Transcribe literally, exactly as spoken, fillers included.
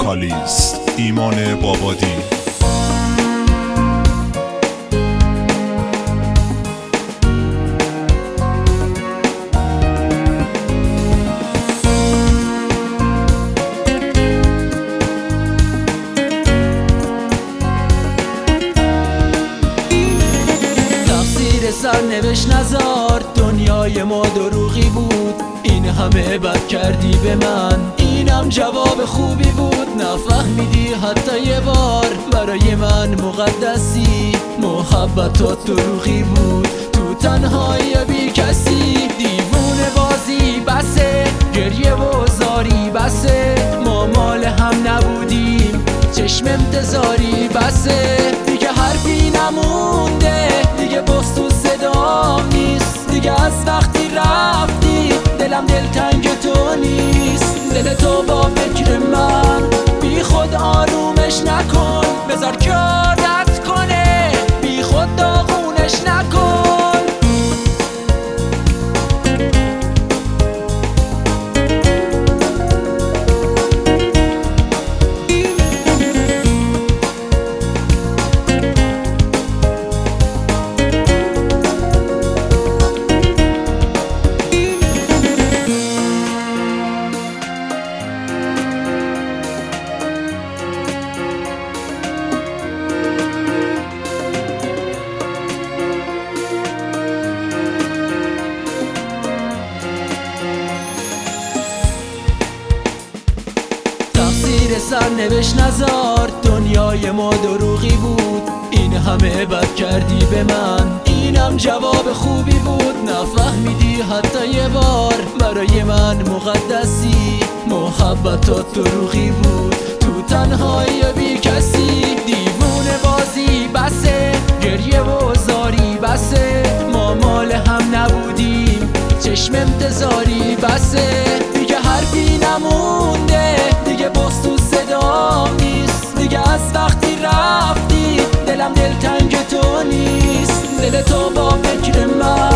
وکالیست ایمان بابادی. سرنوشت نزار دنیای ما دروغی بود، این همه بد کردی به من، اینم جواب خوبی بود. نفهمیدی حتی یه بار برای من مقدسی، محبتات دروغی بود، تو تنهایی بی کسی. دیوونه بازی بسه، گریه و زاری بسه، ما مال هم نبودیم، چشم انتظاری بسه. دیگه حرفی نمونده، دیگه بغض تو صدام نیست، دیگه از وقتی رفتی دلم دلتنگ تو نیست. دل تو با فکر من بی خود آرومش نکن، بذار که عادت کنه، بی خود داغونش نکن. سرنوشت نزار دنیای ما دروغی بود، این همه بد کردی به من، اینم جواب خوبی بود. نفهمیدی حتی یه بار برای من مقدسی، محبتات دروغی بود، تو تنهایی بی کسی. دیوونه بازی بسه، گریه و زاری بسه، ما مال هم نبودیم، چشم انتظاری بسه. دیگه حرفی نمونده، دیگه بغض تو صدام نیست، دیگه از وقتی رفتی دلم دلتنگ تو نیست. دل تو با فکر من